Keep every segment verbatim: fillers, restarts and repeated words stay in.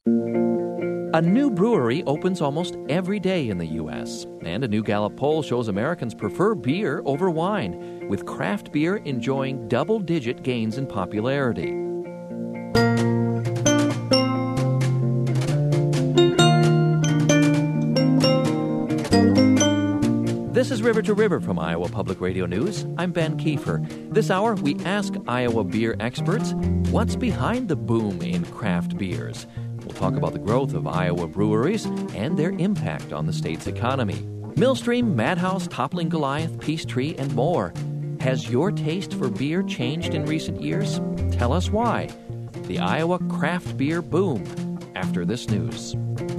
A new brewery opens almost every day in the U S, and a new Gallup poll shows Americans prefer beer over wine, with craft beer enjoying double-digit gains in popularity. This is River to River from Iowa Public Radio News. I'm Ben Kiefer. This hour, we ask Iowa beer experts, what's behind the boom in craft beers? We'll talk about the growth of Iowa breweries and their impact on the state's economy. Millstream, Madhouse, Toppling Goliath, Peachtree, and more. Has your taste for beer changed in recent years? Tell us why. The Iowa craft beer boom after this news.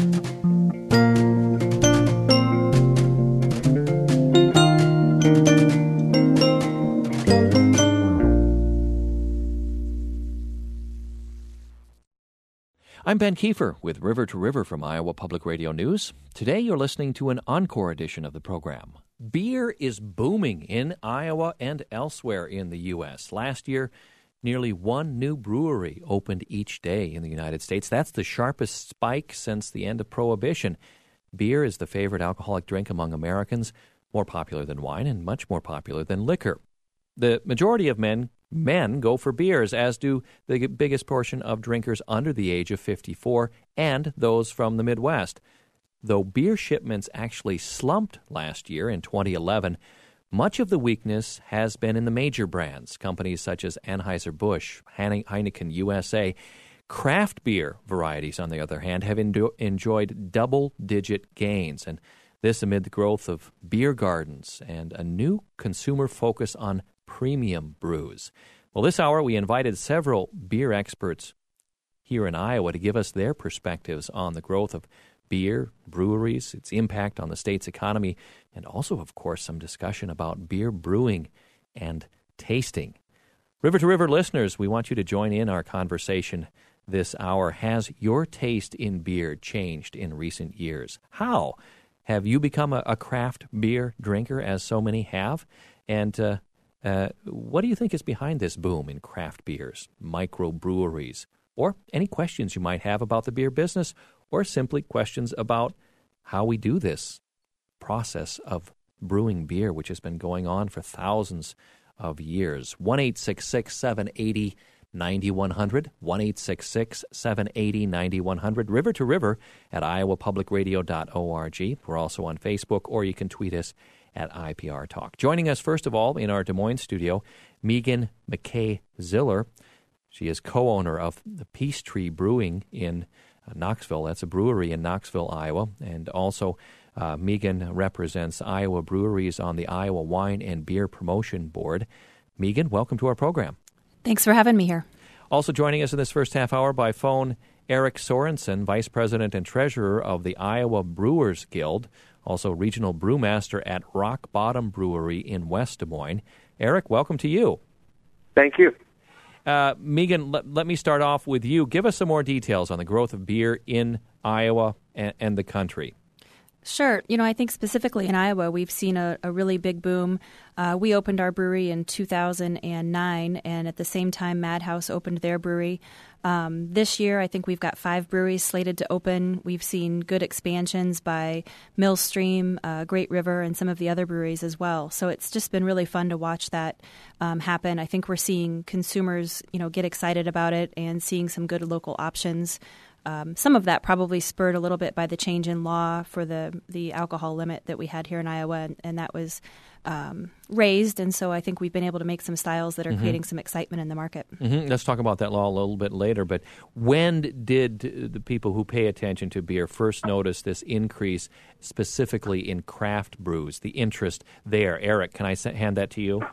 I'm Ben Kiefer with River to River from Iowa Public Radio News. Today you're listening to an encore edition of the program. Beer is booming in Iowa and elsewhere in the U S. Last year, nearly one new brewery opened each day in the United States. That's the sharpest spike since the end of Prohibition. Beer is the favorite alcoholic drink among Americans, more popular than wine and much more popular than liquor. The majority of men Men go for beers, as do the biggest portion of drinkers under the age of fifty-four and those from the Midwest. Though beer shipments actually slumped last year in twenty eleven, much of the weakness has been in the major brands, companies such as Anheuser-Busch, Heineken U S A. Craft beer varieties, on the other hand, have endo- enjoyed double-digit gains, and this amid the growth of beer gardens and a new consumer focus on premium brews. Well, this hour we invited several beer experts here in Iowa to give us their perspectives on the growth of beer, breweries, its impact on the state's economy, and also, of course, some discussion about beer brewing and tasting. River to River listeners, we want you to join in our conversation this hour. Has your taste in beer changed in recent years? How? Have you become a, a craft beer drinker, as so many have? And uh, Uh, what do you think is behind this boom in craft beers, microbreweries, or any questions you might have about the beer business, or simply questions about how we do this process of brewing beer, which has been going on for thousands of years? one eight six six, seven eight zero, nine one zero zero, one eight six six, seven eight zero, nine one zero zero, River to River at iowa public radio dot org. We're also on Facebook, or you can tweet us at I P R Talk. Joining us, first of all, in our Des Moines studio, Megan McKay-Ziller. She is co-owner of the Peachtree Brewing in uh, Knoxville. That's a brewery in Knoxville, Iowa. And also, uh, Megan represents Iowa breweries on the Iowa Wine and Beer Promotion Board. Megan, welcome to our program. Thanks for having me here. Also joining us in this first half hour by phone, Eric Sorensen, Vice President and Treasurer of the Iowa Brewers Guild, also regional brewmaster at Rock Bottom Brewery in West Des Moines. Eric, welcome to you. Thank you. Uh, Megan, let, let me start off with you. Give us some more details on the growth of beer in Iowa and, and the country. Sure. You know, I think specifically in Iowa, we've seen a, a really big boom. Uh, we opened our brewery in two thousand nine, and at the same time, Madhouse opened their brewery. Um, this year, I think we've got five breweries slated to open. We've seen good expansions by Millstream, uh, Great River, and some of the other breweries as well. So it's just been really fun to watch that um, happen. I think we're seeing consumers, you know, get excited about it and seeing some good local options. Um, some of that probably spurred a little bit by the change in law for the, the alcohol limit that we had here in Iowa, and, and that was um, raised. And so I think we've been able to make some styles that are mm-hmm. creating some excitement in the market. Mm-hmm. Let's talk about that law a little bit later. But when did the people who pay attention to beer first notice this increase specifically in craft brews, the interest there? Eric, can I hand that to you?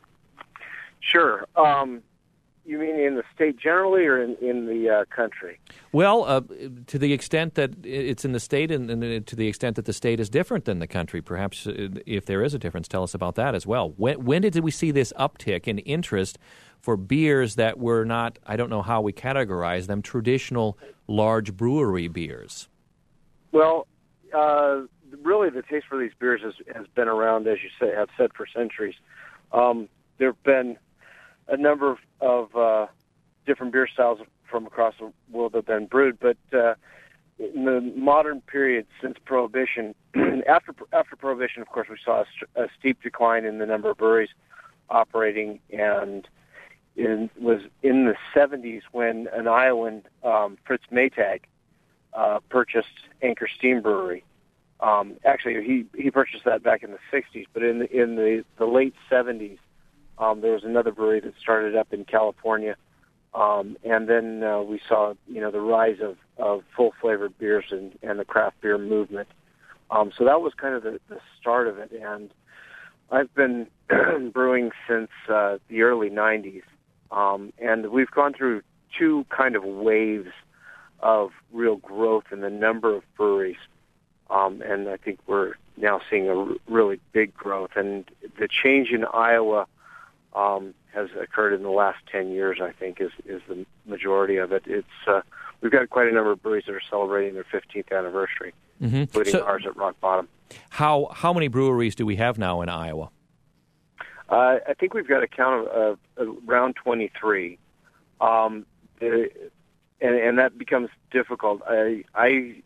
Sure. Um You mean in the state generally, or in, in the uh, country? Well, uh, to the extent that it's in the state, and, and to the extent that the state is different than the country, perhaps uh, if there is a difference, tell us about that as well. When, when did we see this uptick in interest for beers that were not, I don't know how we categorize them, traditional large brewery beers? Well, uh, really the taste for these beers has, has been around, as you say, have said, for centuries. Um, there have been a number of, of uh, different beer styles from across the world that have been brewed, but uh, in the modern period since Prohibition, after after Prohibition, of course, we saw a, st- a steep decline in the number of breweries operating, and it was in the seventies when an Iowan, um, Fritz Maytag, uh, purchased Anchor Steam Brewery. Um, actually, he, he purchased that back in the sixties, but in the, in the, the late seventies, um, there was another brewery that started up in California, um, and then uh, we saw, you know, the rise of, of full-flavored beers and, and the craft beer movement. Um, so that was kind of the, the start of it, and I've been brewing since uh, the early nineties, um, and we've gone through two kind of waves of real growth in the number of breweries. Um, and I think we're now seeing a r- really big growth. And the change in Iowa um, has occurred in the last ten years, I think, is, is the majority of it. It's uh, we've got quite a number of breweries that are celebrating their fifteenth anniversary, mm-hmm. including so ours at Rock Bottom. How how many breweries do we have now in Iowa? Uh, I think we've got a count of uh, around twenty-three. Um, the, and, and that becomes difficult. I... I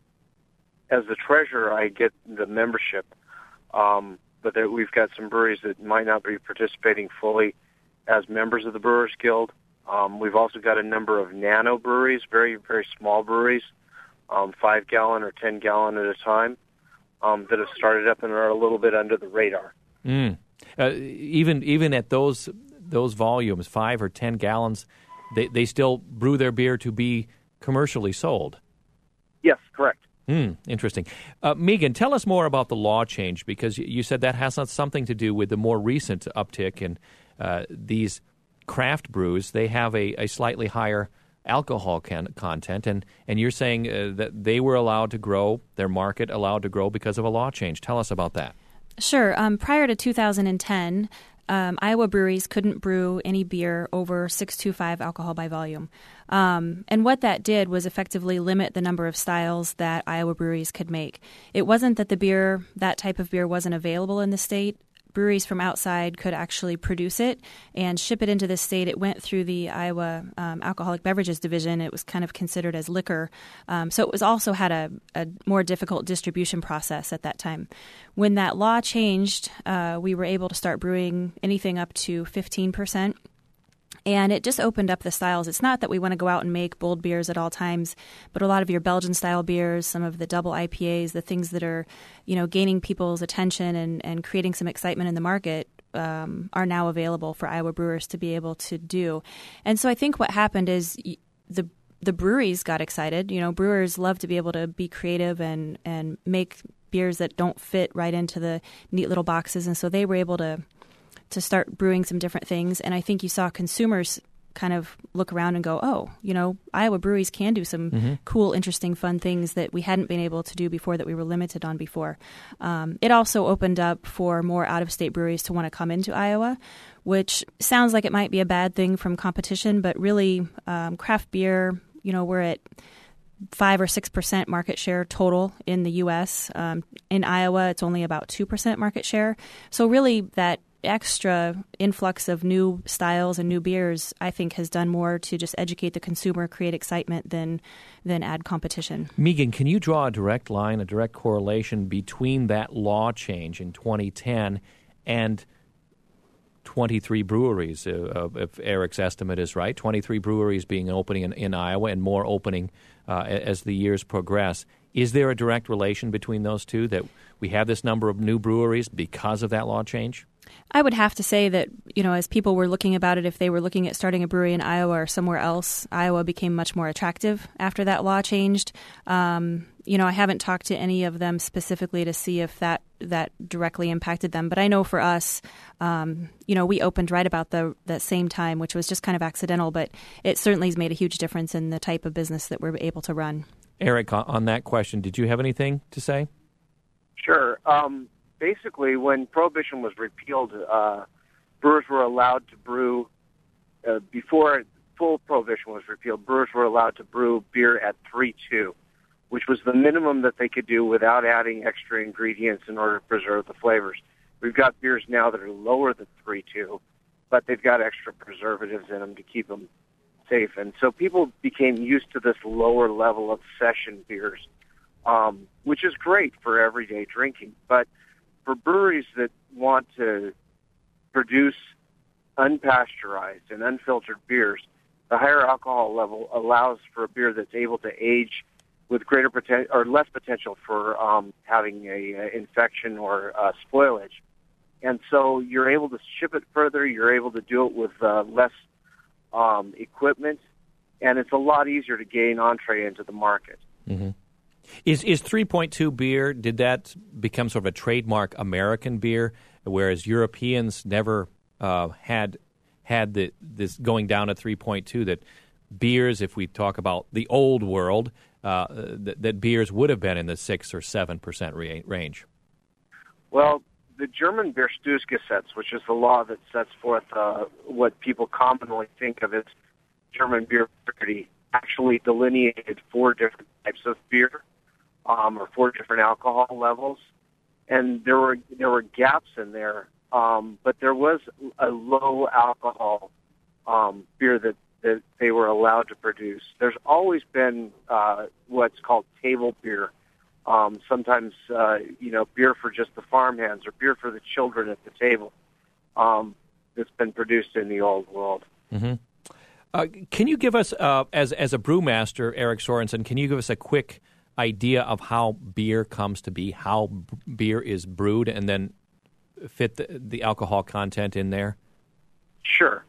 As the treasurer, I get the membership, um, but there, we've got some breweries that might not be participating fully as members of the Brewers Guild. Um, we've also got a number of nano breweries, very, very small breweries, um, five-gallon or ten-gallon at a time, um, that have started up and are a little bit under the radar. Mm. Uh, even even at those those volumes, five or ten gallons, they, they still brew their beer to be commercially sold. Yes, correct. Hmm, interesting. Uh, Megan, tell us more about the law change, because you said that has something to do with the more recent uptick in uh, these craft brews. They have a, a slightly higher alcohol can- content, and, and you're saying uh, that they were allowed to grow, their market allowed to grow because of a law change. Tell us about that. Sure. Um, prior to two thousand ten, Um, Iowa breweries couldn't brew any beer over six point two five alcohol by volume. Um, and what that did was effectively limit the number of styles that Iowa breweries could make. It wasn't that the beer, that type of beer wasn't available in the state. Breweries from outside could actually produce it and ship it into the state. It went through the Iowa um, Alcoholic Beverages Division. It was kind of considered as liquor. Um, so it was also had a, a more difficult distribution process at that time. When that law changed, uh, we were able to start brewing anything up to fifteen percent. And it just opened up the styles. It's not that we want to go out and make bold beers at all times, but a lot of your Belgian-style beers, some of the double I P As, the things that are, you know, gaining people's attention and, and creating some excitement in the market um, are now available for Iowa brewers to be able to do. And so I think what happened is the the breweries got excited. You know, brewers love to be able to be creative and, and make beers that don't fit right into the neat little boxes. And so they were able to to start brewing some different things. And I think you saw consumers kind of look around and go, oh, you know, Iowa breweries can do some mm-hmm. cool, interesting, fun things that we hadn't been able to do before, that we were limited on before. Um, it also opened up for more out-of-state breweries to want to come into Iowa, which sounds like it might be a bad thing from competition, but really um, craft beer, you know, we're at five or six percent market share total in the U S. Um, in Iowa, it's only about two percent market share. So really that extra influx of new styles and new beers, I think, has done more to just educate the consumer, create excitement than than add competition. Megan, can you draw a direct line, a direct correlation between that law change in twenty ten and twenty-three breweries, uh, if Eric's estimate is right, twenty-three breweries being opening in, in Iowa and more opening uh, as the years progress? Is there a direct relation between those two, that we have this number of new breweries because of that law change? I would have to say that, you know, as people were looking about it, if they were looking at starting a brewery in Iowa or somewhere else, Iowa became much more attractive after that law changed. Um, you know, I haven't talked to any of them specifically to see if that, that directly impacted them. But I know for us, um, you know, we opened right about the that same time, which was just kind of accidental, but it certainly has made a huge difference in the type of business that we're able to run. Eric, on that question, did you have anything to say? Sure. Um, basically, when Prohibition was repealed, uh, brewers were allowed to brew, uh, before full Prohibition was repealed, brewers were allowed to brew beer at three two, which was the minimum that they could do without adding extra ingredients in order to preserve the flavors. We've got beers now that are lower than three two, but they've got extra preservatives in them to keep them safe. And so people became used to this lower level of session beers, um, which is great for everyday drinking. But for breweries that want to produce unpasteurized and unfiltered beers, the higher alcohol level allows for a beer that's able to age with greater potential or less potential for um, having a, a infection or uh, spoilage. And so you're able to ship it further. You're able to do it with uh, less um, equipment, and it's a lot easier to gain entree into the market. Mm-hmm. Is is three point two beer, did that become sort of a trademark American beer, whereas Europeans never uh, had had the, this going down at three point two, that beers, if we talk about the old world, uh, that, that beers would have been in the six or seven percent ra- range? Well, the German Biersteuergesetz, which is the law that sets forth uh, what people commonly think of as German beer purity, actually delineated four different types of beer, um, or four different alcohol levels, and there were there were gaps in there. Um, but there was a low alcohol um, beer that, that they were allowed to produce. There's always been uh, what's called table beer. Um, sometimes, uh, you know, beer for just the farmhands or beer for the children at the table um, that's been produced in the old world. Mm-hmm. Uh, can you give us, uh, as as a brewmaster, Eric Sorensen, can you give us a quick idea of how beer comes to be, how b- beer is brewed, and then fit the, the alcohol content in there? Sure.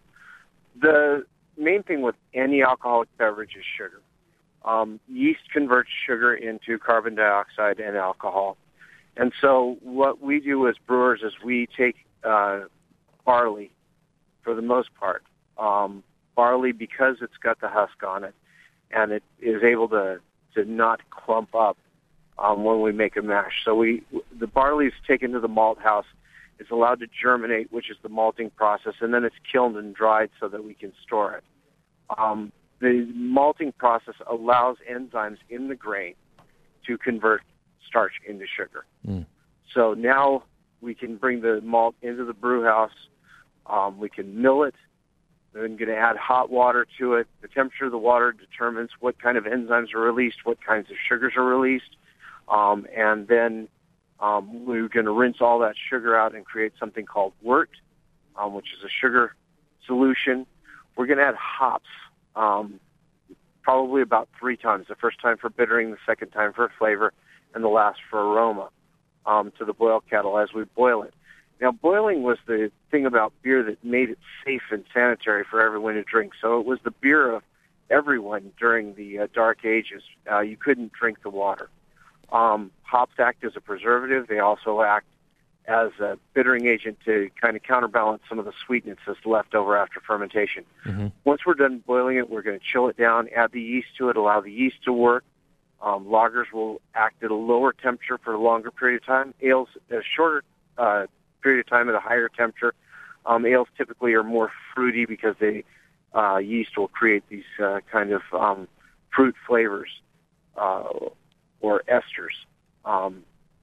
The main thing with any alcoholic beverage is sugar. Um, yeast converts sugar into carbon dioxide and alcohol. And so what we do as brewers is we take uh, barley, for the most part. Um, barley, because it's got the husk on it, and it is able to, to not clump up um, when we make a mash. So we the barley is taken to the malt house. It's allowed to germinate, which is the malting process, and then it's kilned and dried so that we can store it. Um, the malting process allows enzymes in the grain to convert starch into sugar. Mm. So now we can bring the malt into the brew house. Um, we can mill it. Then going to add hot water to it. The temperature of the water determines what kind of enzymes are released, what kinds of sugars are released, um, and then Um, we're going to rinse all that sugar out and create something called wort, um, which is a sugar solution. We're going to add hops, um, probably about three times. The first time for bittering, the second time for flavor, and the last for aroma um, to the boil kettle as we boil it. Now, boiling was the thing about beer that made it safe and sanitary for everyone to drink. So it was the beer of everyone during the uh, Dark Ages. Uh, you couldn't drink the water. Um, hops act as a preservative. They also act as a bittering agent to kind of counterbalance some of the sweetness that's left over after fermentation. Mm-hmm. Once we're done boiling it, we're going to chill it down, add the yeast to it, allow the yeast to work. Um, lagers will act at a lower temperature for a longer period of time. Ales at a shorter uh, period of time at a higher temperature. Um, ales typically are more fruity because they uh, yeast will create these uh, kind of um, fruit flavors. Uh, or esters. Um,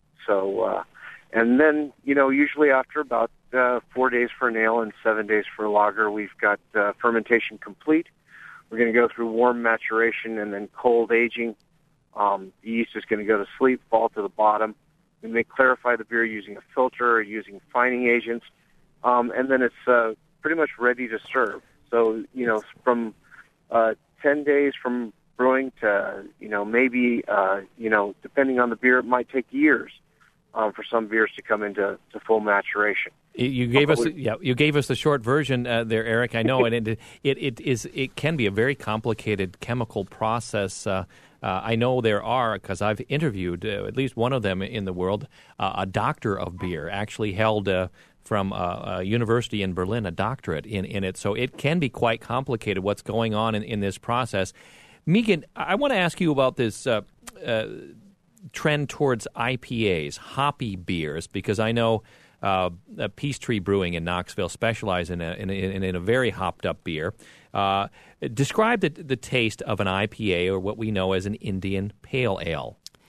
so, uh, and then, you know, usually after about uh, four days for an ale and seven days for a lager, we've got uh, fermentation complete. We're going to go through warm maturation and then cold aging. Um, the yeast is going to go to sleep, fall to the bottom. We may clarify the beer using a filter or using fining agents. Um, and then it's uh, pretty much ready to serve. So, you know, from uh, ten days from brewing to, you know, maybe, uh, you know, depending on the beer, it might take years um, for some beers to come into to full maturation. You gave us, yeah, you gave us the short version uh, there, Eric. I know, and it, it it is it can be a very complicated chemical process. Uh, uh, I know there are, because I've interviewed uh, at least one of them in the world, uh, a doctor of beer, actually held uh, from a, a university in Berlin a doctorate in, in it. So it can be quite complicated what's going on in, in this process. Megan, I want to ask you about this uh, uh, trend towards I P As, hoppy beers, because I know uh, Peachtree Brewing in Knoxville specialize in a, in a, in a very hopped-up beer. Uh, describe the, the taste of an I P A, or what we know as an Indian Pale Ale.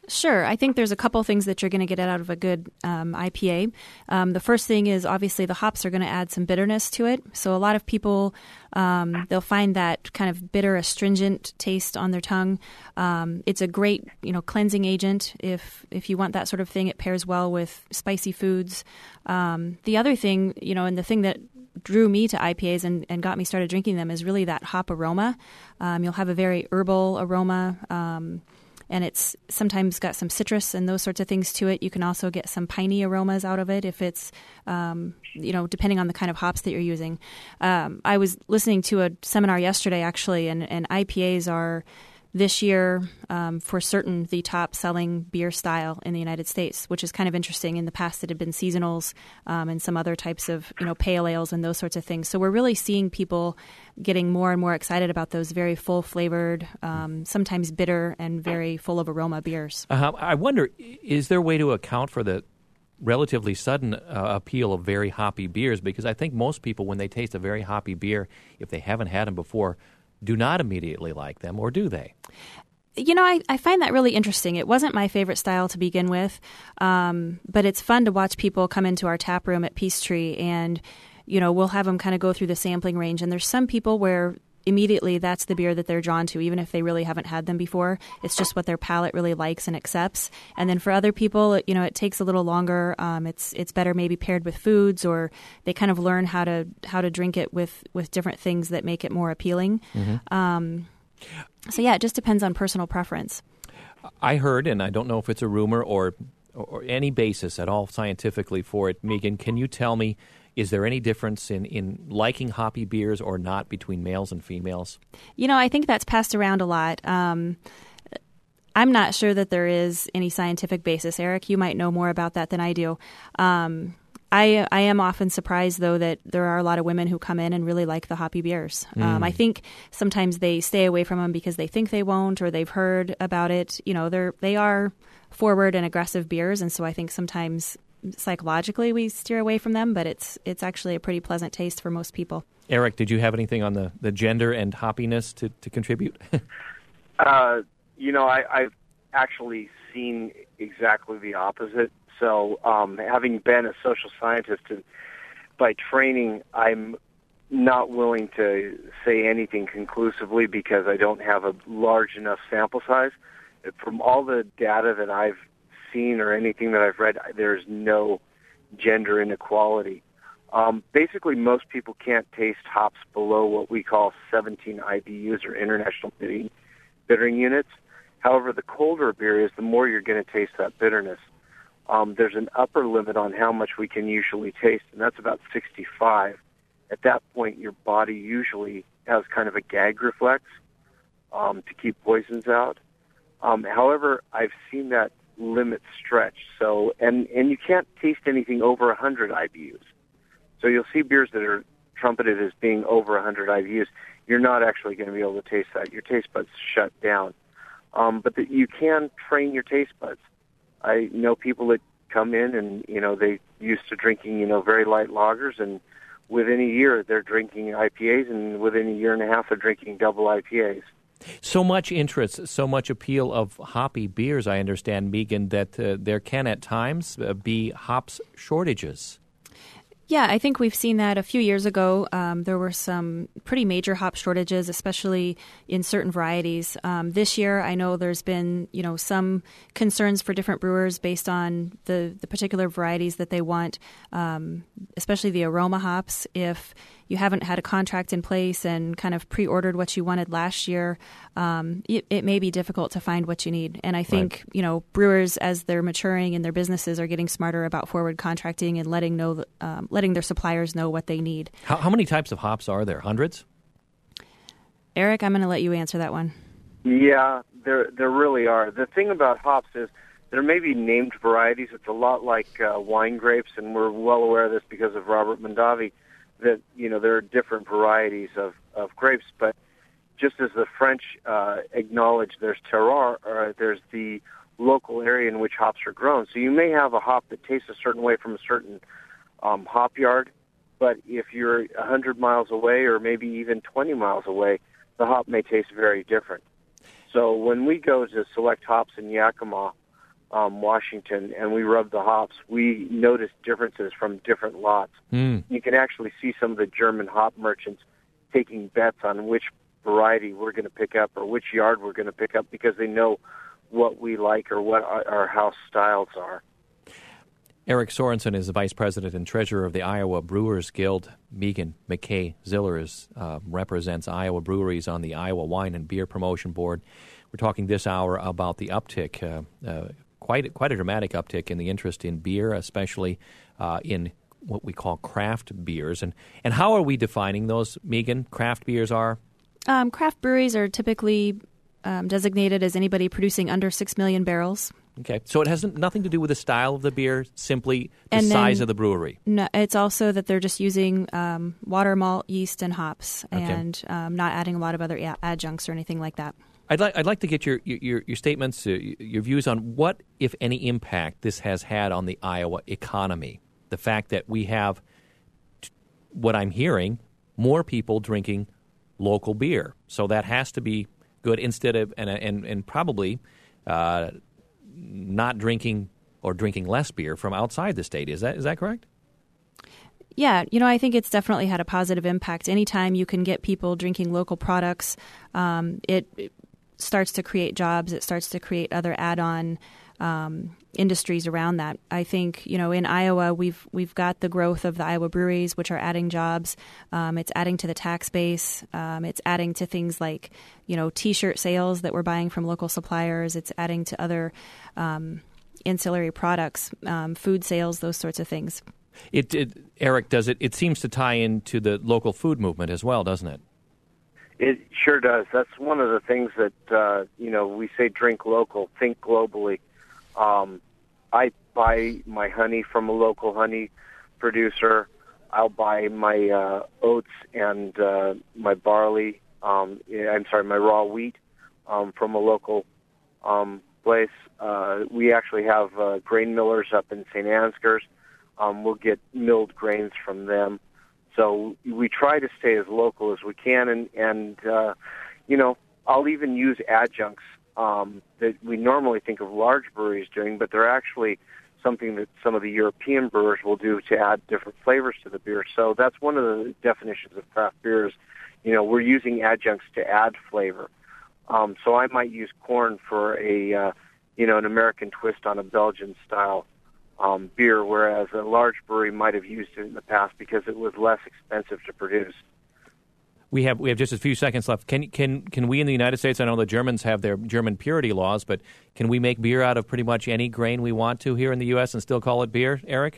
Sure. I think there's a couple things that you're going to get out of a good um, I P A. Um, the first thing is obviously the hops are going to add some bitterness to it. So a lot of people, um, they'll find that kind of bitter, astringent taste on their tongue. Um, it's a great, you know, cleansing agent. If if you want that sort of thing, it pairs well with spicy foods. Um, the other thing, you know, and the thing that drew me to I P As and, and got me started drinking them is really that hop aroma. Um, you'll have a very herbal aroma. Um, And it's sometimes got some citrus and those sorts of things to it. You can also get some piney aromas out of it if it's, um, you know, depending on the kind of hops that you're using. Um, I was listening to a seminar yesterday, actually, and, and I P As are this year, um, for certain, the top selling beer style in the United States, which is kind of interesting. In the past, it had been seasonals um, and some other types of, you know, pale ales and those sorts of things. So we're really seeing people getting more and more excited about those very full flavored, um, sometimes bitter and very full of aroma beers. Uh, I wonder, is there a way to account for the relatively sudden uh, appeal of very hoppy beers? Because I think most people, when they taste a very hoppy beer, if they haven't had them before, do not immediately like them, or do they? You know, I, I find that really interesting. It wasn't my favorite style to begin with, um, but it's fun to watch people come into our tap room at Peachtree, and, you know, we'll have them kind of go through the sampling range. And there's some people where immediately that's the beer that they're drawn to, even if they really haven't had them before. It's just what their palate really likes and accepts. And then for other people, you know, it takes a little longer. Um, it's it's better maybe paired with foods, or they kind of learn how to how to drink it with, with different things that make it more appealing. Mm-hmm. Um, so yeah, it just depends on personal preference. I heard, and I don't know if it's a rumor or or any basis at all scientifically for it, Megan, can you tell me, is there any difference in, in liking hoppy beers or not between males and females? You know, I think that's passed around a lot. Um, I'm not sure that there is any scientific basis. Eric, you might know more about that than I do. Um, I, I am often surprised, though, that there are a lot of women who come in and really like the hoppy beers. Mm. Um, I think sometimes they stay away from them because they think they won't, or they've heard about it. You know, they're they are forward and aggressive beers, and so I think sometimes psychologically we steer away from them, but it's it's actually a pretty pleasant taste for most people. Eric, did you have anything on the, the gender and hoppiness to, to contribute? uh, you know, I, I've actually seen exactly the opposite. So um, having been a social scientist, and by training, I'm not willing to say anything conclusively because I don't have a large enough sample size. From all the data that I've seen or anything that I've read, there's no gender inequality. Um, basically, most people can't taste hops below what we call seventeen I B Us, or international bittering, bittering units. However, the colder a beer is, the more you're going to taste that bitterness. Um, there's an upper limit on how much we can usually taste, and that's about sixty-five. At that point, your body usually has kind of a gag reflex um, to keep poisons out. Um, however, I've seen that limit stretch. So, and, and you can't taste anything over one hundred I B Us. So you'll see beers that are trumpeted as being over one hundred I B Us. You're not actually going to be able to taste that. Your taste buds shut down. Um, but the, you can train your taste buds. I know people that come in and, you know, they used to drinking, you know, very light lagers, and within a year they're drinking I P As, and within a year and a half they're drinking double I P As. So much interest, so much appeal of hoppy beers, I understand, Megan, that uh, there can at times uh, be hops shortages. Yeah, I think we've seen that a few years ago. Um, there were some pretty major hop shortages, especially in certain varieties. Um, this year, I know there's been, you know, some concerns for different brewers based on the, the particular varieties that they want, um, especially the aroma hops. If you haven't had a contract in place and kind of pre-ordered what you wanted last year, um, it, it may be difficult to find what you need. And I think, right. you know, brewers, as they're maturing in their businesses, are getting smarter about forward contracting and letting know, um, letting their suppliers know what they need. How, how many types of hops are there? Hundreds? Eric, I'm going to let you answer that one. Yeah, there there really are. The thing about hops is there may be named varieties. It's a lot like uh, wine grapes, and we're well aware of this because of Robert Mondavi, that, you know, there are different varieties of, of grapes, but just as the French uh, acknowledge there's terroir, uh, there's the local area in which hops are grown. So you may have a hop that tastes a certain way from a certain um, hop yard, but if you're one hundred miles away or maybe even twenty miles away, the hop may taste very different. So when we go to select hops in Yakima, um, Washington, and we rubbed the hops, we noticed differences from different lots. Mm. You can actually see some of the German hop merchants taking bets on which variety we're going to pick up or which yard we're going to pick up because they know what we like or what our, our house styles are. Eric Sorensen is the Vice President and Treasurer of the Iowa Brewers Guild. Megan McKay Ziller is, uh, represents Iowa breweries on the Iowa Wine and Beer Promotion Board. We're talking this hour about the uptick, uh, uh, quite, quite a dramatic uptick in the interest in beer, especially uh, in what we call craft beers. And, and how are we defining those, Megan, craft beers are? Um, craft breweries are typically um, designated as anybody producing under six million barrels. Okay, so it has nothing to do with the style of the beer, simply the and size then, of the brewery. No, it's also that they're just using um, water, malt, yeast, and hops, Okay. and um, not adding a lot of other a- adjuncts or anything like that. I'd like I'd like to get your your, your statements, uh, your views on what, if any, impact this has had on the Iowa economy. The fact that we have, what I'm hearing, more people drinking local beer, so that has to be good. Instead of and and and probably. Uh, not drinking or drinking less beer from outside the state. Is that is that correct? Yeah, you know, I think it's definitely had a positive impact. Anytime you can get people drinking local products, um, it, it starts to create jobs. It starts to create other add-on um, industries around that. I think, you know, in Iowa, we've we've got the growth of the Iowa breweries, which are adding jobs. Um, it's adding to the tax base. Um, it's adding to things like, you know, T-shirt sales that we're buying from local suppliers. It's adding to other um, ancillary products, um, food sales, those sorts of things. It, it, Eric, does it? It seems to tie into the local food movement as well, doesn't it? It sure does. That's one of the things that, uh, you know, we say drink local, think globally. Um, I buy my honey from a local honey producer. I'll buy my uh, oats and uh, my barley, um, I'm sorry, my raw wheat um, from a local um, place. Uh, we actually have uh, grain millers up in Saint Ansgars. Um, we'll get milled grains from them. So we try to stay as local as we can, and, and uh, you know, I'll even use adjuncts um, that we normally think of large breweries doing, but they're actually something that some of the European brewers will do to add different flavors to the beer. So that's one of the definitions of craft beers. You know, we're using adjuncts to add flavor. Um, so I might use corn for a, uh, you know, an American twist on a Belgian-style um, beer, whereas a large brewery might have used it in the past because it was less expensive to produce. We have we have just a few seconds left. Can can can we in the United States? I know the Germans have their German purity laws, but can we make beer out of pretty much any grain we want to here in the U S and still call it beer, Eric?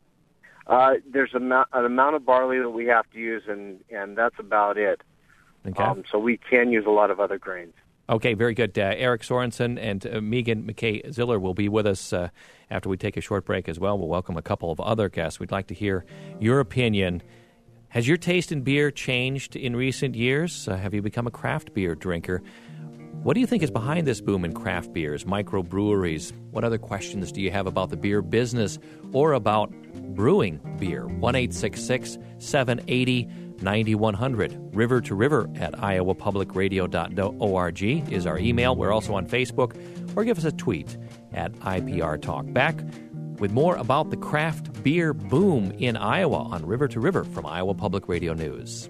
Uh, there's a, an amount of barley that we have to use, and, and that's about it. Okay. Um, so we can use a lot of other grains. Okay, very good. Uh, Eric Sorensen and uh, Megan McKay Ziller will be with us uh, after we take a short break as well. We'll welcome a couple of other guests. We'd like to hear your opinion. Has your taste in beer changed in recent years? Uh, have you become a craft beer drinker? What do you think is behind this boom in craft beers, microbreweries? What other questions do you have about the beer business or about brewing beer? one eight six six, seven eight zero, nine one zero zero. River to River at iowa public radio dot org is our email. We're also on Facebook, or give us a tweet at I P R Talk. Back with more about the craft beer boom in Iowa on River to River from Iowa Public Radio News.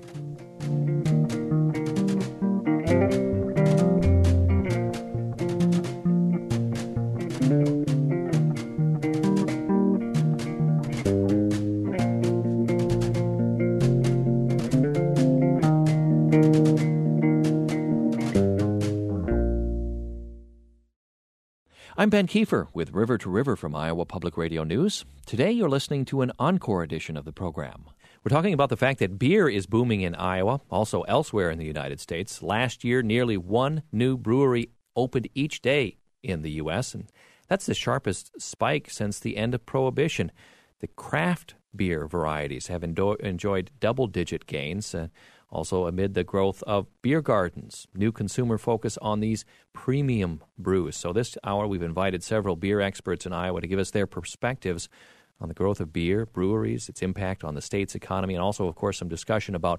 I'm Ben Kiefer with River to River from Iowa Public Radio News. Today you're listening to an encore edition of the program. We're talking about the fact that beer is booming in Iowa, also elsewhere in the United States. Last year, nearly one new brewery opened each day in the U S, and that's the sharpest spike since the end of Prohibition. The craft beer varieties have endo- enjoyed double-digit gains, uh, also amid the growth of beer gardens, new consumer focus on these premium brews. So this hour we've invited several beer experts in Iowa to give us their perspectives on the growth of beer, breweries, its impact on the state's economy, and also, of course, some discussion about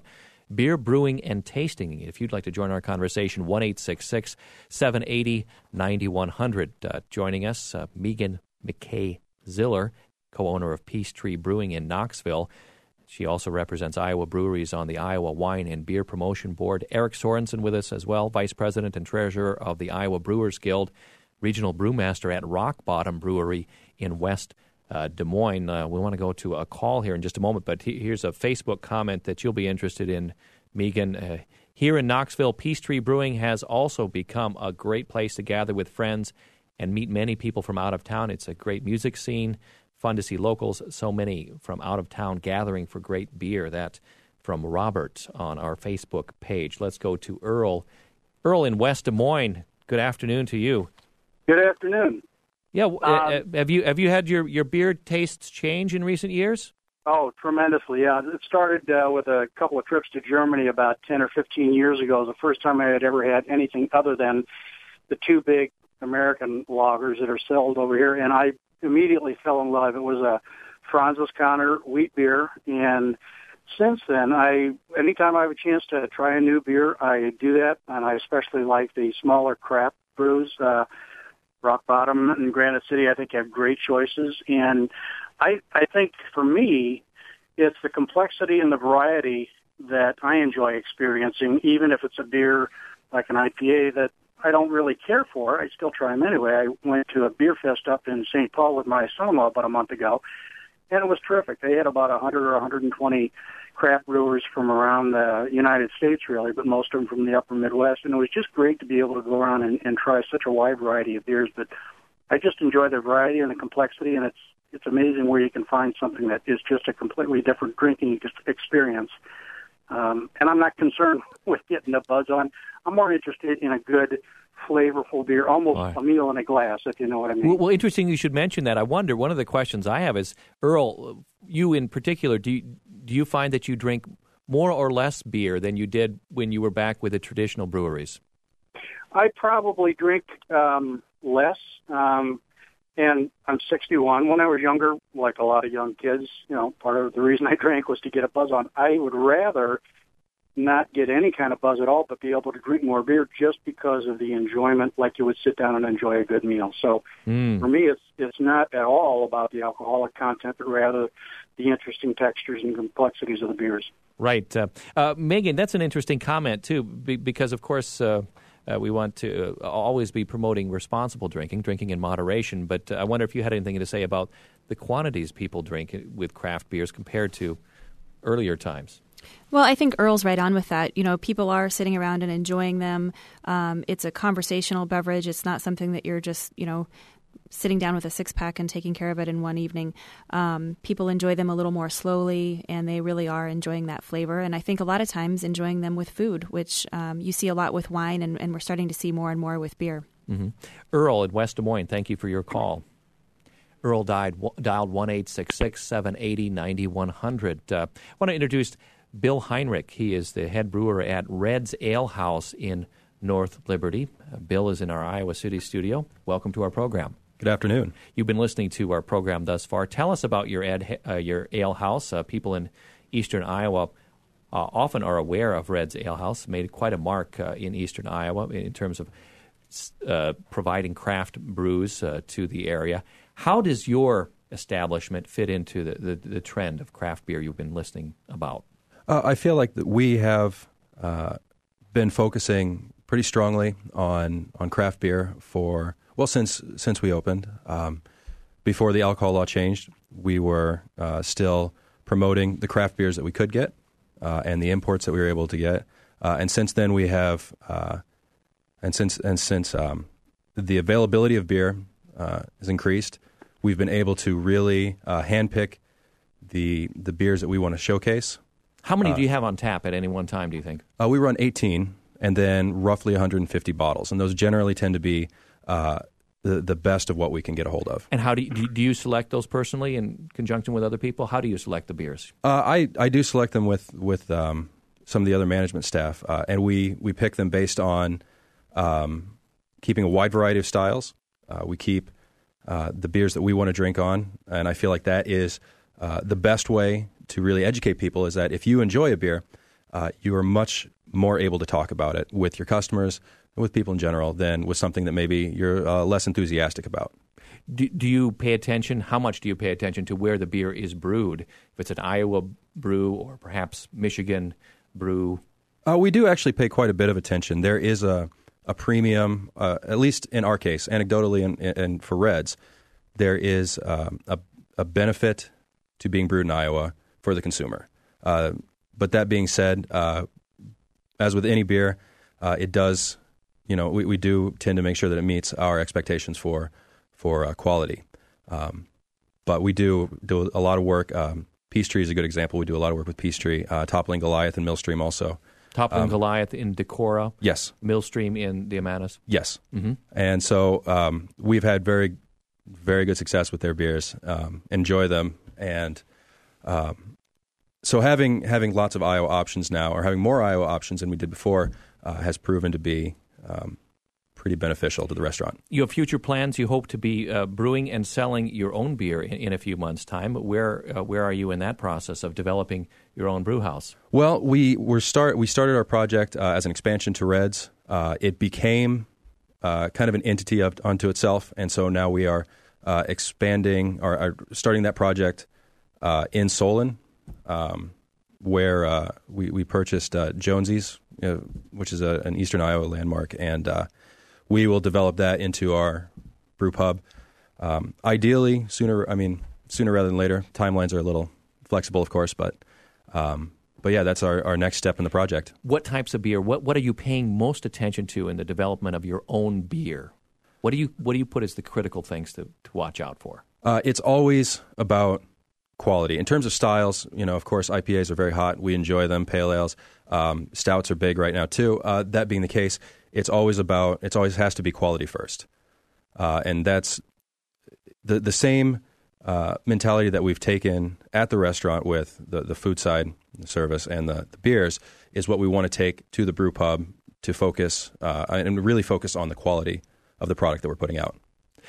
beer brewing and tasting. If you'd like to join our conversation, one eight six six, seven eight zero, nine one zero zero. Uh, joining us, uh, Megan McKay Ziller, co-owner of Peace Tree Brewing in Knoxville. She also represents Iowa breweries on the Iowa Wine and Beer Promotion Board. Eric Sorensen with us as well, Vice President and Treasurer of the Iowa Brewers Guild, Regional Brewmaster at Rock Bottom Brewery in West uh, Des Moines. Uh, we want to go to a call here in just a moment, but he- here's a Facebook comment that you'll be interested in, Megan. Uh, here in Knoxville, Peace Tree Brewing has also become a great place to gather with friends and meet many people from out of town. It's a great music scene. Fun to see locals, so many from out of town gathering for great beer. That from Robert on our Facebook page. Let's go to Earl. Earl in West Des Moines. Good afternoon to you. Good afternoon. Yeah, Um, have you have you had your, your beer tastes change in recent years? Oh, tremendously, yeah. It started uh, with a couple of trips to Germany about ten or fifteen years ago. It was the first time I had ever had anything other than the two big American lagers that are sold over here, and I immediately fell in love. It was a Franz's Conner wheat beer, and since then, I anytime I have a chance to try a new beer, I do that, and I especially like the smaller craft brews. Uh, Rock Bottom and Granite City, I think, have great choices, and I, I think for me, it's the complexity and the variety that I enjoy experiencing, even if it's a beer like an I P A that I don't really care for. I still try them anyway. I went to a beer fest up in Saint Paul with my son-in-law about a month ago, and it was terrific. They had about one hundred or one hundred twenty craft brewers from around the United States, really, but most of them from the upper Midwest, and it was just great to be able to go around and, and try such a wide variety of beers. But I just enjoy the variety and the complexity, and it's it's amazing where you can find something that is just a completely different drinking experience. Um, and I'm not concerned with getting a buzz on. I'm more interested in a good, flavorful beer, almost Right. a meal in a glass, if you know what I mean. Well, well, interesting you should mention that. I wonder, one of the questions I have is, Earl, you in particular, do you, do you find that you drink more or less beer than you did when you were back with the traditional breweries? I probably drink um, less, um, and I'm sixty-one. When I was younger, like a lot of young kids, you know, part of the reason I drank was to get a buzz on. I would rather not get any kind of buzz at all, but be able to drink more beer just because of the enjoyment, like you would sit down and enjoy a good meal. So Mm. for me, it's it's not at all about the alcoholic content, but rather the interesting textures and complexities of the beers. Right. Uh, uh, Megan, that's an interesting comment, too, be, because, of course, uh, uh, we want to uh, always be promoting responsible drinking, drinking in moderation. But uh, I wonder if you had anything to say about the quantities people drink with craft beers compared to earlier times. Well, I think Earl's right on with that. You know, people are sitting around and enjoying them. Um, it's a conversational beverage. It's not something that you're just, you know, sitting down with a six-pack and taking care of it in one evening. Um, people enjoy them a little more slowly, and they really are enjoying that flavor. And I think a lot of times enjoying them with food, which um, you see a lot with wine, and, and we're starting to see more and more with beer. Mm-hmm. Earl in West Des Moines, thank you for your call. Earl died, dialed one eight six six, seven eight zero, nine one zero zero. Uh, I want to introduce Bill Heinrich. He is the head brewer at Red's Ale House in North Liberty. Uh, Bill is in our Iowa City studio. Welcome to our program. Good afternoon. You've been listening to our program thus far. Tell us about your ed, uh, your ale house. Uh, people in eastern Iowa uh, often are aware of Red's Ale House. Made quite a mark uh, in eastern Iowa in terms of uh, providing craft brews uh, to the area. How does your establishment fit into the, the, the trend of craft beer you've been listening about? Uh, I feel like that we have uh, been focusing pretty strongly on on craft beer for, well, since since we opened. Um, before the alcohol law changed, we were uh, still promoting the craft beers that we could get uh, and the imports that we were able to get. Uh, and since then, we have, uh, and since and since um, the availability of beer uh, has increased, we've been able to really uh, handpick the the beers that we want to showcase. How many Uh, do you have on tap at any one time, do you think? Uh, we run eighteen, and then roughly one hundred fifty bottles, and those generally tend to be uh, the the best of what we can get a hold of. And how do you, do you- do you select those personally in conjunction with other people? How do you select the beers? Uh, I I do select them with with um, some of the other management staff, uh, and we we pick them based on um, keeping a wide variety of styles. Uh, we keep uh, the beers that we want to drink on, and I feel like that is uh, the best way to really educate people. Is that if you enjoy a beer, uh, you are much more able to talk about it with your customers and with people in general than with something that maybe you're uh, less enthusiastic about. Do, do you pay attention? How much do you pay attention to where the beer is brewed? If it's an Iowa brew or perhaps Michigan brew? Uh, we do actually pay quite a bit of attention. There is a, a premium, uh, at least in our case, anecdotally and, and for Reds, there is um, a, a benefit to being brewed in Iowa for the consumer. Uh, but that being said, uh, as with any beer, uh, it does, you know, we, we do tend to make sure that it meets our expectations for for uh, quality. Um, but we do do a lot of work. Um, Peachtree is a good example. We do a lot of work with Peachtree, uh, Toppling Goliath and Millstream also. Toppling um, Goliath in Decorah? Yes. Millstream in the Amanas? Yes. Mm-hmm. And so um, we've had very, very good success with their beers, um, enjoy them. And um, so having having lots of Iowa options now, or having more Iowa options than we did before, uh, has proven to be um, pretty beneficial to the restaurant. You have future plans. You hope to be uh, brewing and selling your own beer in, in a few months' time. Where uh, where are you in that process of developing your own brew house? Well, we were start we started our project uh, as an expansion to Reds. Uh, it became uh, kind of an entity of, unto itself, and so now we are uh, expanding or are starting that project uh, in Solon, um, where uh, we we purchased uh, Jonesy's, uh, which is a, an Eastern Iowa landmark, and uh, we will develop that into our brew pub. Um, ideally, sooner. I mean, sooner rather than later. Timelines are a little flexible, of course, but um, but yeah, that's our, our next step in the project. What types of beer? What what are you paying most attention to in the development of your own beer? What do you what do you put as the critical things to, to watch out for? Uh, it's always about quality. In terms of styles, you know, of course, I P As are very hot. We enjoy them. Pale ales, um, stouts are big right now too. Uh, that being the case, it's always about, it's always has to be quality first. Uh, and that's the the same uh, mentality that we've taken at the restaurant with the, the food side, the service, and the, the beers is what we want to take to the brew pub to focus uh, and really focus on the quality of the product that we're putting out.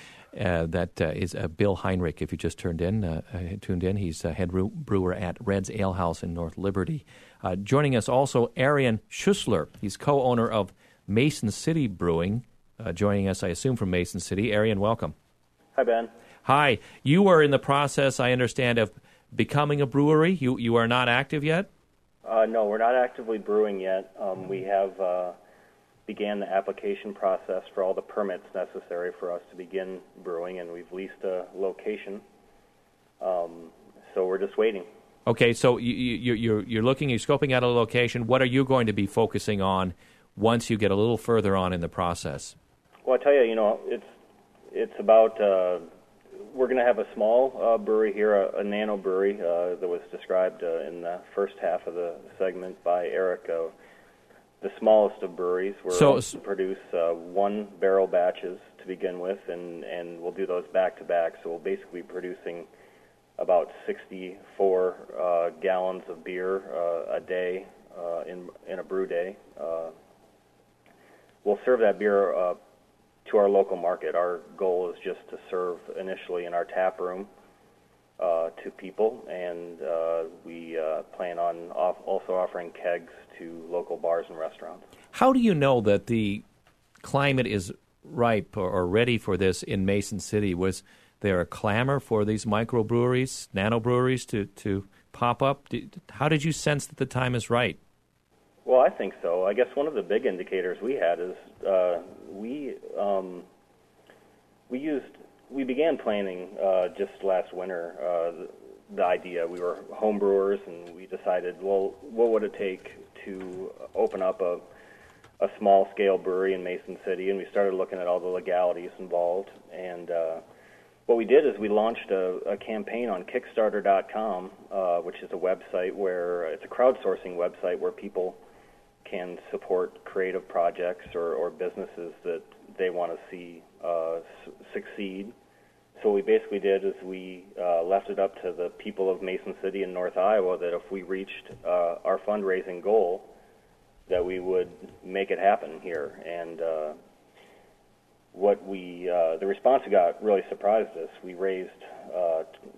Uh, that uh, is uh, Bill Heinrich, if you just turned in, uh, uh, tuned in. He's uh, head brewer at Red's Ale House in North Liberty. Uh, joining us also, Arian Schussler. He's co-owner of Mason City Brewing. Uh, joining us, I assume, from Mason City. Arian, welcome. Hi, Ben. Hi. You are in the process, I understand, of becoming a brewery. You you are not active yet? Uh, no, we're not actively brewing yet. Um, we have uh, began the application process for all the permits necessary for us to begin brewing, and we've leased a location. Um, so we're just waiting. Okay, so you, you, you're you're looking, you're scoping out a location. What are you going to be focusing on once you get a little further on in the process? Well, I tell you, you know, it's it's about uh, we're going to have a small uh, brewery here, a, a nano brewery uh, that was described uh, in the first half of the segment by Eric. Uh, the smallest of breweries. We're so, to produce uh, one barrel batches to begin with, and, and we'll do those back to back. So we'll basically be producing about sixty-four uh, gallons of beer uh, a day uh, in in a brew day. Uh, we'll serve that beer uh, to our local market. Our goal is just to serve initially in our tap room uh, to people, and uh, we uh, plan on off also offering kegs to local bars and restaurants. How do you know that the climate is ripe or, or ready for this in Mason City? Was there a clamor for these microbreweries, nanobreweries to, to pop up? Did, how did you sense that the time is right? Well, I think so. I guess one of the big indicators we had is uh, we um, we used we began planning uh, just last winter. Uh, the, the idea we were home brewers, and we decided, well, what would it take to open up a a small scale brewery in Mason City? And we started looking at all the legalities involved. And uh, what we did is we launched a, a campaign on Kickstarter dot com, uh, which is a website where it's a crowdsourcing website where people can support creative projects or, or businesses that they want to see uh, s- succeed. So what we basically did is we uh, left it up to the people of Mason City and North Iowa that if we reached uh, our fundraising goal, that we would make it happen here. And uh, what we, uh, the response we got really surprised us. We raised uh,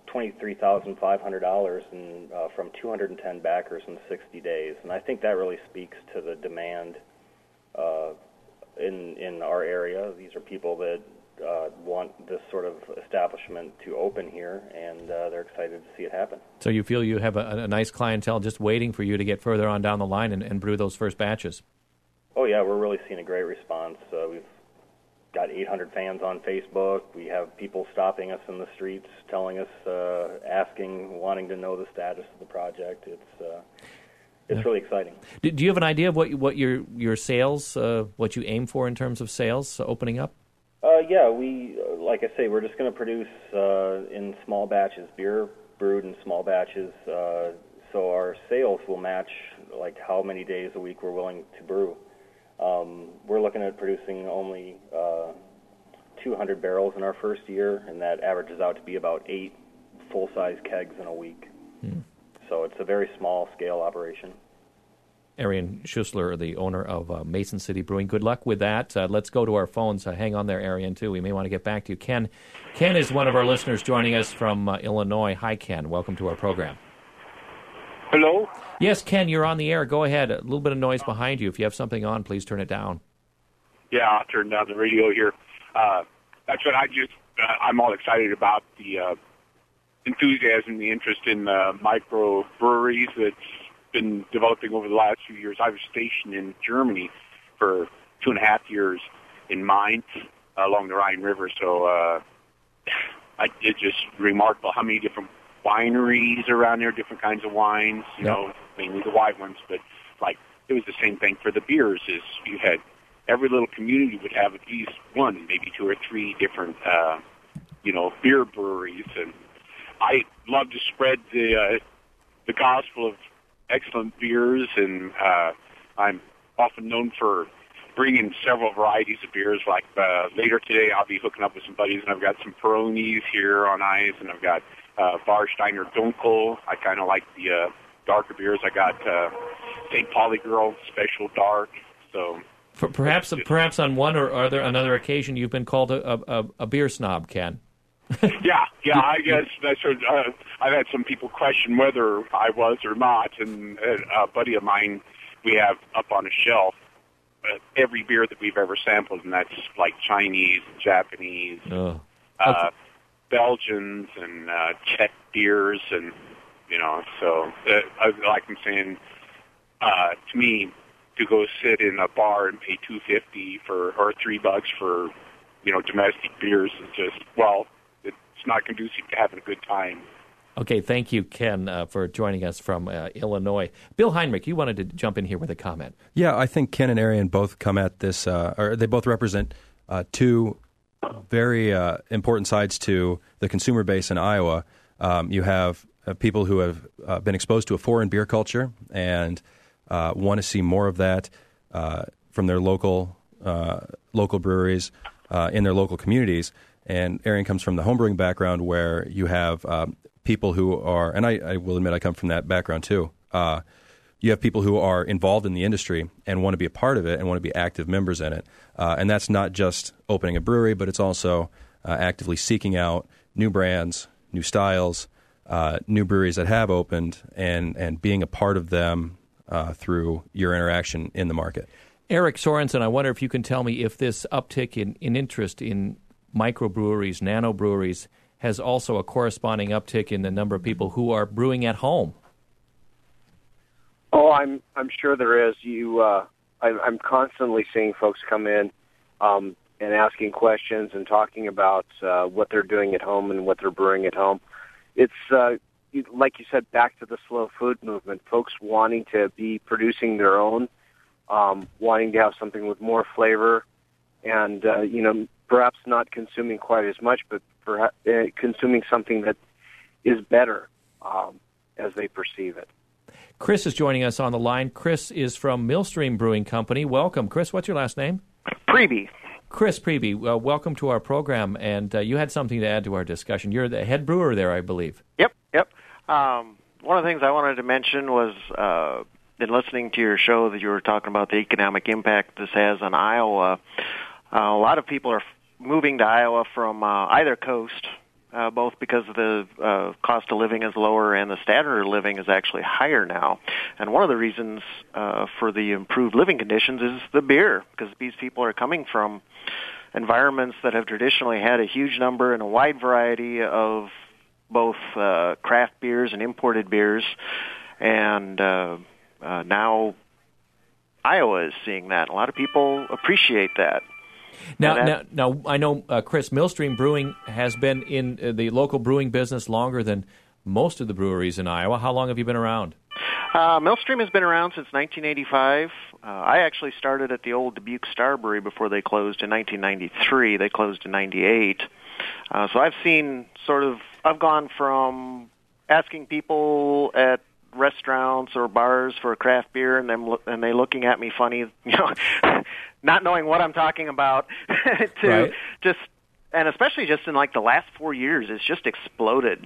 twenty-three thousand five hundred dollars and uh, from two hundred ten backers in sixty days. And I think that really speaks to the demand uh, in in our area. These are people that uh, want this sort of establishment to open here, and uh, they're excited to see it happen. So you feel you have a, a nice clientele just waiting for you to get further on down the line and, and brew those first batches? Oh, yeah, we're really seeing a great response. Uh, we've got eight hundred fans on Facebook. We have people stopping us in the streets, telling us, uh, asking, wanting to know the status of the project. It's uh, it's yeah. really exciting. Do, do you have an idea of what what your your sales, uh, what you aim for in terms of sales uh, opening up? Uh, yeah, we uh, like I say, we're just going to produce uh, in small batches, beer brewed in small batches. Uh, so our sales will match like how many days a week we're willing to brew. Um, we're looking at producing only uh, two hundred barrels in our first year, and that averages out to be about eight full-size kegs in a week. Hmm. So it's a very small-scale operation. Arian Schussler, the owner of uh, Mason City Brewing. Good luck with that. Uh, let's go to our phones. Uh, hang on there, Arian, too. We may want to get back to you. Ken, Ken is one of our listeners joining us from uh, Illinois. Hi, Ken. Welcome to our program. Hello? Yes, Ken, you're on the air. Go ahead. A little bit of noise behind you. If you have something on, please turn it down. Yeah, I'll turn down the radio here. Uh, that's what I just, uh, I'm all excited about, the uh, enthusiasm, the interest in uh, micro breweries that's been developing over the last few years. I was stationed in Germany for two and a half years in Mainz uh, along the Rhine River, so uh, I, it's just remarkable how many different wineries around there, different kinds of wines, you yep. know, mainly the white ones, but like it was the same thing for the beers. Is you had every little community would have at least one, maybe two or three different, uh, you know, beer breweries, and I love to spread the uh, the gospel of excellent beers, and uh, I'm often known for bringing several varieties of beers. Like uh, later today, I'll be hooking up with some buddies, and I've got some Peronis here on ice, and I've got Uh, Warsteiner Dunkel. I kind of like the uh, darker beers. I got uh, Saint Pauli Girl Special Dark. So For perhaps perhaps on one or other another occasion, you've been called a, a, a beer snob, Ken. yeah, yeah. I guess that's what, uh, I've had some people question whether I was or not. And uh, a buddy of mine, we have up on a shelf uh, every beer that we've ever sampled, and that's like Chinese, Japanese. Oh. Uh, okay. Belgians and uh, Czech beers, and you know, so uh, like I'm saying, uh, to me, to go sit in a bar and pay two fifty for or three bucks for, you know, domestic beers is just well, it's not conducive to having a good time. Okay, thank you, Ken, uh, for joining us from uh, Illinois. Bill Heinrich, you wanted to jump in here with a comment. Yeah, I think Ken and Arian both come at this, uh, or they both represent uh, two very uh, important sides to the consumer base in Iowa. Um, you have uh, people who have uh, been exposed to a foreign beer culture and uh, want to see more of that uh, from their local uh, local breweries uh, in their local communities. And Arian comes from the homebrewing background, where you have um, people who are, and I, I will admit I come from that background too. Uh, You have people who are involved in the industry and want to be a part of it and want to be active members in it. Uh, and that's not just opening a brewery, but it's also uh, actively seeking out new brands, new styles, uh, new breweries that have opened, and, and being a part of them uh, through your interaction in the market. Eric Sorensen, I wonder if you can tell me if this uptick in, in interest in microbreweries, nano breweries, has also a corresponding uptick in the number of people who are brewing at home. Oh, I'm I'm sure there is. You, uh, I, I'm constantly seeing folks come in um, and asking questions and talking about uh, what they're doing at home and what they're brewing at home. It's uh, like you said, back to the slow food movement. Folks wanting to be producing their own, um, wanting to have something with more flavor, and uh, you know, perhaps not consuming quite as much, but perhaps, uh, consuming something that is better um, as they perceive it. Chris is joining us on the line. Chris is from Millstream Brewing Company. Welcome. Chris, what's your last name? Preby. Chris Preby, uh, welcome to our program, and uh, you had something to add to our discussion. You're the head brewer there, I believe. Yep, yep. Um, one of the things I wanted to mention was, uh, in listening to your show, that you were talking about the economic impact this has on Iowa. Uh, a lot of people are moving to Iowa from uh, either coast, uh, both because the uh, cost of living is lower and the standard of living is actually higher now. And one of the reasons uh, for the improved living conditions is the beer, because these people are coming from environments that have traditionally had a huge number and a wide variety of both uh, craft beers and imported beers, and uh, uh, now Iowa is seeing that. A lot of people appreciate that. Now, that, now, now, I know, uh, Chris, Millstream Brewing has been in uh, the local brewing business longer than most of the breweries in Iowa. How long have you been around? Uh, Millstream has been around since nineteen eighty-five. Uh, I actually started at the old Dubuque Star Brewery before they closed in nineteen ninety-three. They closed in ninety-eight. Uh, so I've seen sort of, I've gone from asking people at restaurants or bars for a craft beer and them and they looking at me funny, you know, not knowing what I'm talking about, to right. just, and especially just in like the last four years, it's just exploded.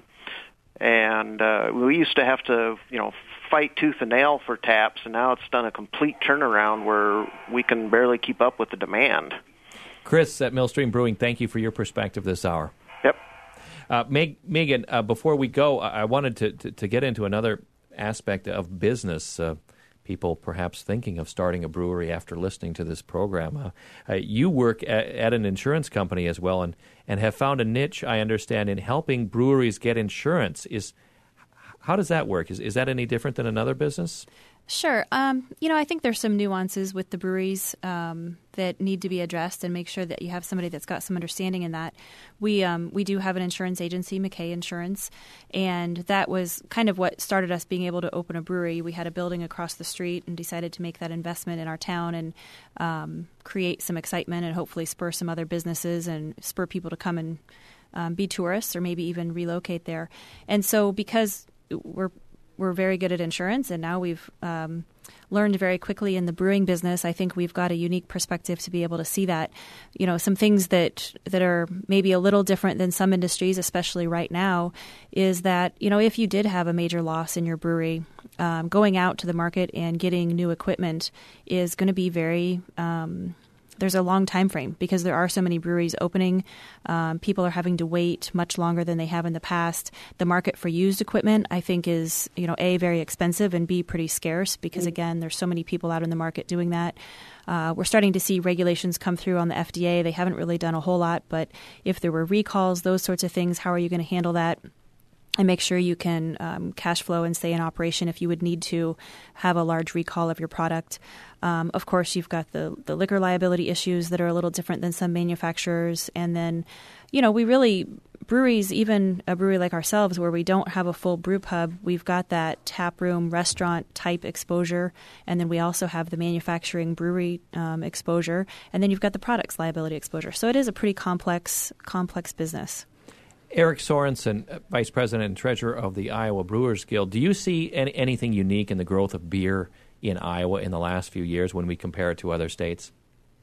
And uh, we used to have to, you know, fight tooth and nail for taps, and now it's done a complete turnaround where we can barely keep up with the demand. Chris at Millstream Brewing, thank you for your perspective this hour. Yep. Uh, Meg, Megan, uh, before we go, I, I wanted to, to, to get into another aspect of business. Uh, people perhaps thinking of starting a brewery after listening to this program. Uh, uh, you work at, at an insurance company as well, and, and have found a niche, I understand, in helping breweries get insurance. Is How does that work? Is, is that any different than another business? Sure. Um, you know, I think there's some nuances with the breweries um, that need to be addressed, and make sure that you have somebody that's got some understanding in that. We um, we do have an insurance agency, McKay Insurance, and that was kind of what started us being able to open a brewery. We had a building across the street and decided to make that investment in our town and um, create some excitement and hopefully spur some other businesses and spur people to come and um, be tourists or maybe even relocate there. And so because we're We're very good at insurance, and now we've um, learned very quickly in the brewing business. I think we've got a unique perspective to be able to see that. You know, some things that that are maybe a little different than some industries, especially right now, is that, you know, if you did have a major loss in your brewery, um, going out to the market and getting new equipment is going to be very um, there's a long time frame because there are so many breweries opening. Um, people are having to wait much longer than they have in the past. The market for used equipment, I think, is, you know, A, very expensive, and B, pretty scarce because, again, there's so many people out in the market doing that. Uh, we're starting to see regulations come through on the F D A. They haven't really done a whole lot, but if there were recalls, those sorts of things, how are you going to handle that? And make sure you can um, cash flow and stay in operation if you would need to have a large recall of your product. Um, of course, you've got the, the liquor liability issues that are a little different than some manufacturers. And then, you know, we really, breweries, even a brewery like ourselves where we don't have a full brew pub, we've got that tap room, restaurant type exposure. And then we also have the manufacturing brewery um, exposure. And then you've got the products liability exposure. So it is a pretty complex, complex business. Eric Sorensen, Vice President and Treasurer of the Iowa Brewers Guild. Do you see any, anything unique in the growth of beer in Iowa in the last few years when we compare it to other states?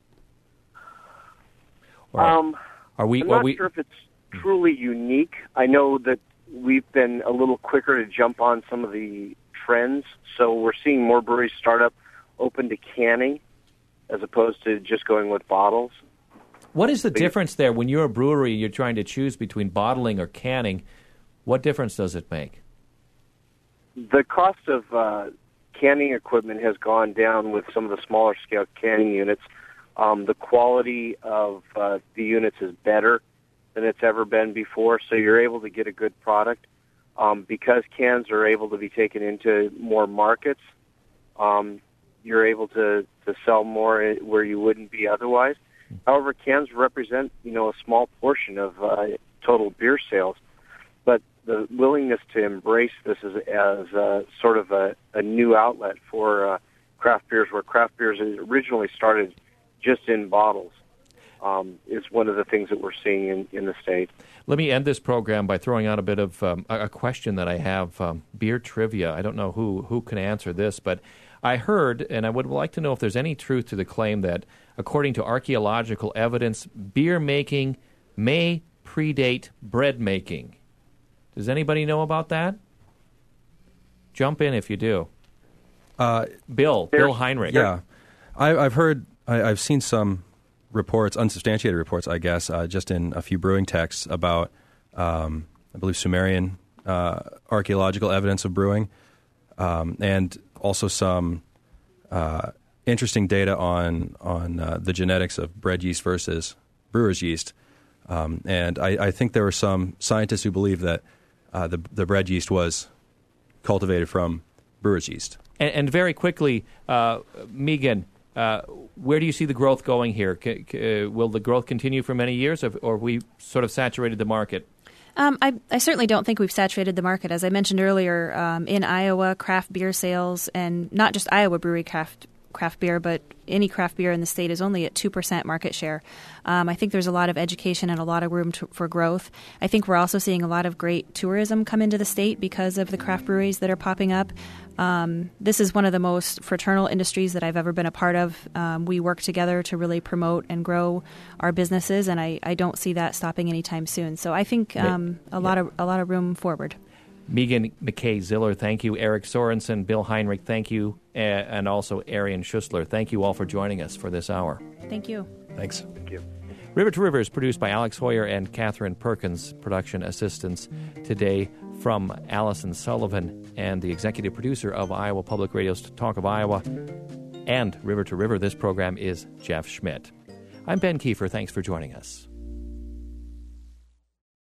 Or um, are we? I'm not are we, sure if it's truly unique. I know that we've been a little quicker to jump on some of the trends, so we're seeing more breweries start up open to canning as opposed to just going with bottles. What is the difference there when you're a brewery and you're trying to choose between bottling or canning? What difference does it make? The cost of uh, canning equipment has gone down with some of the smaller scale canning units. Um, the quality of uh, the units is better than it's ever been before, so you're able to get a good product. Um, because cans are able to be taken into more markets, um, you're able to, to sell more where you wouldn't be otherwise. However, cans represent, you know, a small portion of uh, total beer sales, but the willingness to embrace this as, as uh, sort of a, a new outlet for uh, craft beers, where craft beers originally started just in bottles, um, is one of the things that we're seeing in, in the state. Let me end this program by throwing out a bit of um, a, a question that I have, um, beer trivia. I don't know who, who can answer this, but I heard, and I would like to know if there's any truth to the claim that, according to archaeological evidence, beer making may predate bread making. Does anybody know about that? Jump in if you do. Uh, Bill, Bill Heinrich. Yeah. I, I've heard, I, I've seen some reports, unsubstantiated reports, I guess, uh, just in a few brewing texts about um, I believe, Sumerian uh, archaeological evidence of brewing, um, and also some uh, interesting data on on uh, the genetics of bread yeast versus brewer's yeast. Um, and I, I think there were some scientists who believe that uh, the the bread yeast was cultivated from brewer's yeast. And, and very quickly, uh, Megan, uh, where do you see the growth going here? C- c- uh, will the growth continue for many years, or, or have we sort of saturated the market? Um, I, I certainly don't think we've saturated the market. As I mentioned earlier, um, in Iowa, craft beer sales, and not just Iowa brewery craft craft beer, but any craft beer in the state is only at two percent market share. Um, I think there's a lot of education and a lot of room to, for growth. I think we're also seeing a lot of great tourism come into the state because of the craft breweries that are popping up. Um, this is one of the most fraternal industries that I've ever been a part of. Um, we work together to really promote and grow our businesses, and I, I don't see that stopping anytime soon. So I think um, a lot of a lot of room forward. Megan McKay-Ziller, thank you. Eric Sorensen, Bill Heinrich, thank you. Uh, and also Arian Schussler. Thank you all for joining us for this hour. Thank you. Thanks. Thank you. River to River is produced by Alex Hoyer and Catherine Perkins, production assistants today from Allison Sullivan and the executive producer of Iowa Public Radio's Talk of Iowa. And River to River, this program is Jeff Schmidt. I'm Ben Kiefer. Thanks for joining us.